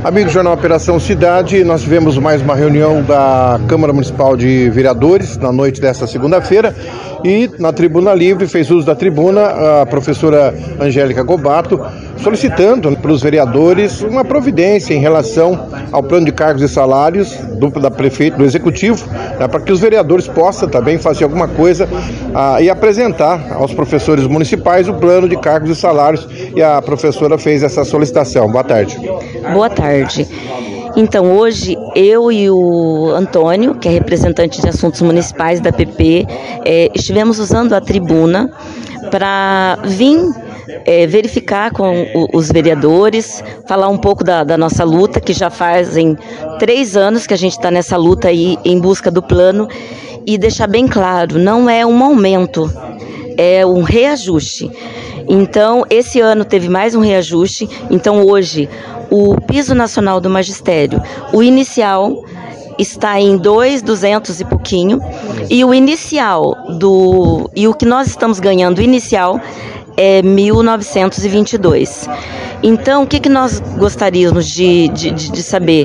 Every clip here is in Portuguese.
Amigos do Jornal Operação Cidade, nós tivemos mais uma reunião da Câmara Municipal de Vereadores na noite desta segunda-feira e na Tribuna Livre fez uso da tribuna a professora Angélica Gobato, solicitando para os vereadores uma providência em relação ao plano de cargos e salários do Executivo, para que os vereadores possam também fazer alguma coisa e apresentar aos professores municipais o plano de cargos e salários, e a professora fez essa solicitação. Boa tarde. Boa tarde. Então, hoje, eu e o Antônio, que é representante de assuntos municipais da PP, estivemos usando a tribuna para vir verificar com os vereadores, falar um pouco da nossa luta, que já fazem 3 anos que a gente está nessa luta aí em busca do plano, e deixar bem claro, não é um aumento, é um reajuste. Então, esse ano teve mais um reajuste. Então, hoje, o piso nacional do magistério, o inicial está em 2.200 e pouquinho, e o inicial e o que nós estamos ganhando inicial é 1.922. Então, o que nós gostaríamos de saber?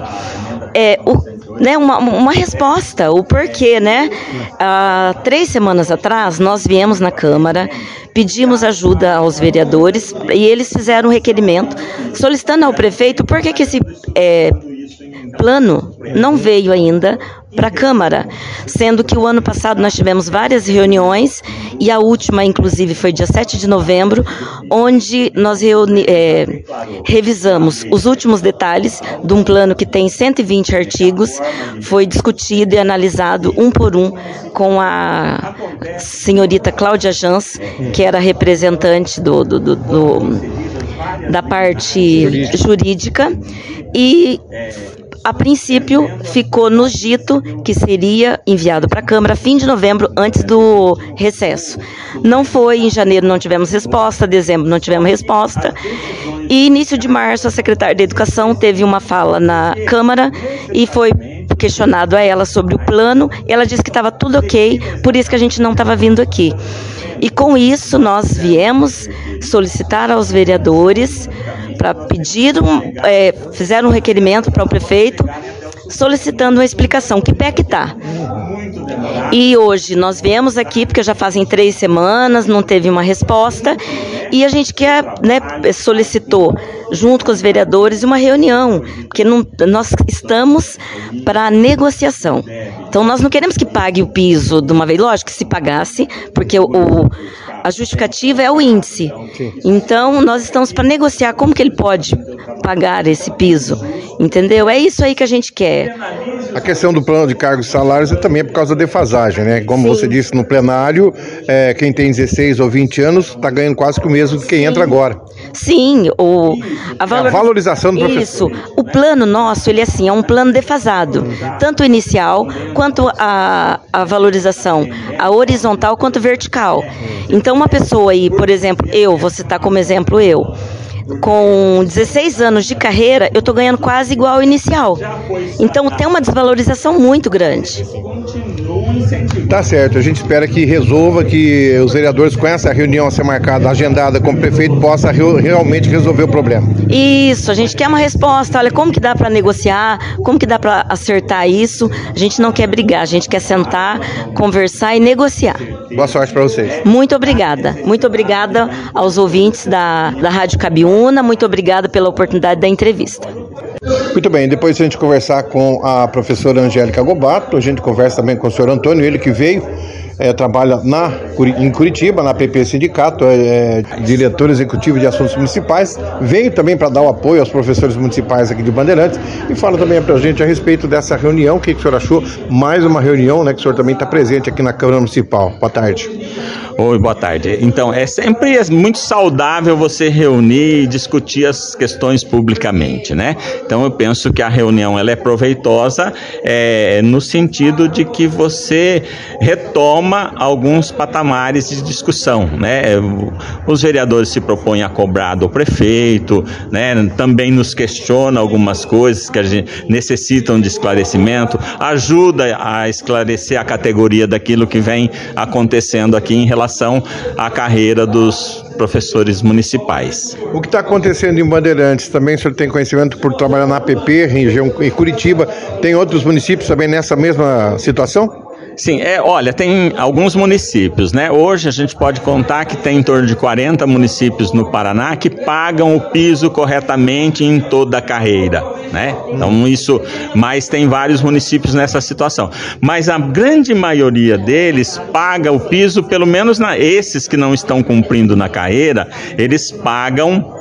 Uma resposta, o porquê, né? 3 semanas atrás, nós viemos na Câmara, pedimos ajuda aos vereadores e eles fizeram um requerimento solicitando ao prefeito por que esse plano não veio ainda para a Câmara, sendo que o ano passado nós tivemos várias reuniões e a última, inclusive, foi dia 7 de novembro, onde nós revisamos os últimos detalhes de um plano que tem 120 artigos, foi discutido e analisado um por um com a senhorita Cláudia Jans, que era representante da parte jurídica, e a princípio ficou no dito que seria enviado para a Câmara fim de novembro, antes do recesso. Não foi, em janeiro não tivemos resposta, dezembro não tivemos resposta, e início de março a secretária de Educação teve uma fala na Câmara e foi questionado a ela sobre o plano. Ela disse que estava tudo ok, por isso que a gente não estava vindo aqui. E com isso nós viemos solicitar aos vereadores para pedir, fizeram um requerimento para o prefeito solicitando uma explicação, que pé que está. E hoje nós viemos aqui porque já fazem 3 semanas, não teve uma resposta, e a gente solicitou, junto com os vereadores, uma reunião, porque nós estamos para negociação. Então nós não queremos que pague o piso de uma vez, lógico que se pagasse, porque a justificativa é o índice. Então nós estamos para negociar como que ele pode pagar esse piso, entendeu? É isso aí que a gente quer. A questão do plano de cargos e salários também é por causa da defasagem, né? Como Sim. Você disse no plenário, quem tem 16 ou 20 anos está ganhando quase que o mesmo que quem entra agora. Sim, a valorização do professor. Isso, o plano nosso, ele é um plano defasado, tanto o inicial quanto a valorização, a horizontal quanto a vertical. Então uma pessoa aí, por exemplo, vou citar como exemplo com 16 anos de carreira, eu estou ganhando quase igual ao inicial. Então tem uma desvalorização muito grande. Tá certo, a gente espera que resolva, que os vereadores, com essa reunião a ser marcada, agendada com o prefeito, possa realmente resolver o problema. Isso, a gente quer uma resposta. Olha, como que dá para negociar, como que dá para acertar isso? A gente não quer brigar, a gente quer sentar, conversar e negociar. Boa sorte para vocês. Muito obrigada aos ouvintes da Rádio Cabiúna, muito obrigada pela oportunidade da entrevista. Muito bem, depois a gente conversar com a professora Angélica Gobato, a gente conversa também com o senhor Antônio, ele que veio, trabalha em Curitiba, na PP Sindicato, diretor executivo de assuntos municipais, veio também para dar o apoio aos professores municipais aqui de Bandeirantes e fala também para a gente a respeito dessa reunião. O que o senhor achou? Mais uma reunião, né, que o senhor também está presente aqui na Câmara Municipal. Boa tarde. Oi, boa tarde. Então, sempre muito saudável você reunir e discutir as questões publicamente, né? Então, eu penso que a reunião ela é proveitosa no sentido de que você retoma retoma alguns patamares de discussão, né? Os vereadores se propõem a cobrar do prefeito, né? Também nos questiona algumas coisas que a gente necessitam de esclarecimento, ajuda a esclarecer a categoria daquilo que vem acontecendo aqui em relação à carreira dos professores municipais. O que está acontecendo em Bandeirantes também, o senhor tem conhecimento por trabalhar na APP, região em Curitiba, tem outros municípios também nessa mesma situação? Sim, olha, tem alguns municípios, né? Hoje a gente pode contar que tem em torno de 40 municípios no Paraná que pagam o piso corretamente em toda a carreira, né? Então isso, mas tem vários municípios nessa situação. Mas a grande maioria deles paga o piso, pelo menos esses que não estão cumprindo na carreira, eles pagam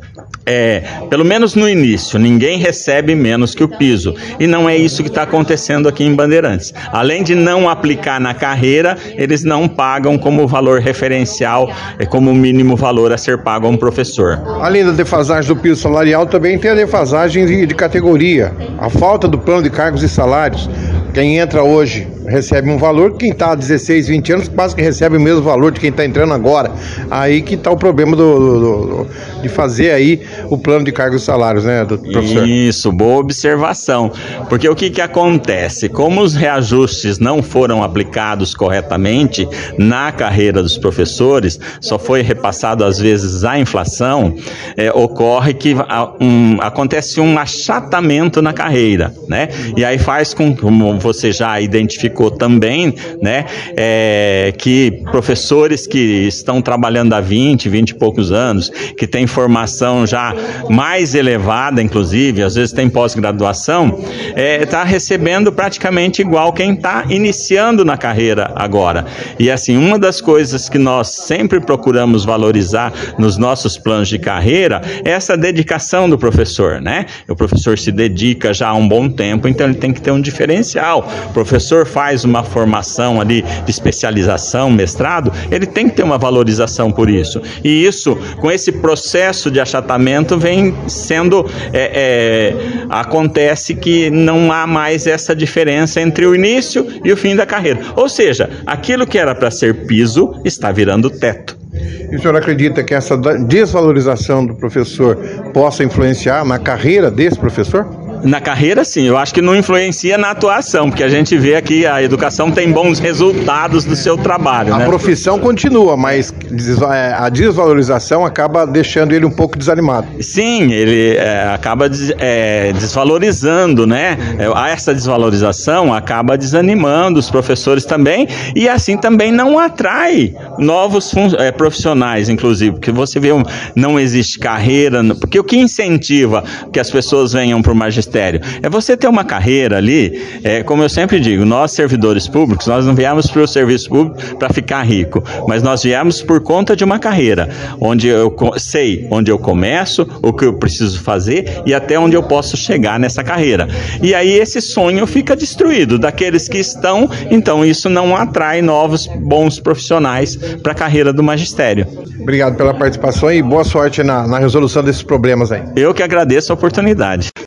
pelo menos no início, ninguém recebe menos que o piso. E não é isso que está acontecendo aqui em Bandeirantes. Além de não aplicar na carreira, eles não pagam como valor referencial, como mínimo valor a ser pago a um professor. Além da defasagem do piso salarial, também tem a defasagem de categoria. A falta do plano de cargos e salários. Quem entra hoje recebe um valor, quem está há 16, 20 anos quase que recebe o mesmo valor de quem está entrando agora. Aí que está o problema de fazer aí o plano de cargos e salários, né, do professor? Isso, boa observação. Porque o que acontece? Como os reajustes não foram aplicados corretamente na carreira dos professores, só foi repassado às vezes a inflação, ocorre que acontece um achatamento na carreira, né? E aí faz com, como você já identificou também, né, que professores que estão trabalhando há 20 e poucos anos, que têm formação já mais elevada, inclusive, às vezes tem pós-graduação, está recebendo praticamente igual quem está iniciando na carreira agora. E assim, uma das coisas que nós sempre procuramos valorizar nos nossos planos de carreira é essa dedicação do professor, né? O professor se dedica já há um bom tempo, então ele tem que ter um diferencial. O professor faz uma formação ali de especialização, mestrado, ele tem que ter uma valorização por isso. E isso, com esse processo de achatamento, vem sendo, acontece que não há mais essa diferença entre o início e o fim da carreira. Ou seja, aquilo que era para ser piso está virando teto. E o senhor acredita que essa desvalorização do professor possa influenciar na carreira desse professor? Na carreira, sim. Eu acho que não influencia na atuação, porque a gente vê aqui a educação tem bons resultados do seu trabalho, né? A profissão continua, mas a desvalorização acaba deixando ele um pouco desanimado. Sim, ele acaba desvalorizando, né? Essa desvalorização acaba desanimando os professores também, e assim também não atrai novos profissionais, inclusive, porque você vê, não existe carreira, porque o que incentiva que as pessoas venham para o magistério é você ter uma carreira ali, como eu sempre digo, nós servidores públicos, nós não viemos para o serviço público para ficar rico, mas nós viemos por conta de uma carreira, onde eu sei onde eu começo, o que eu preciso fazer e até onde eu posso chegar nessa carreira. E aí esse sonho fica destruído daqueles que estão, então isso não atrai novos bons profissionais para a carreira do magistério. Obrigado pela participação e boa sorte na resolução desses problemas aí. Eu que agradeço a oportunidade.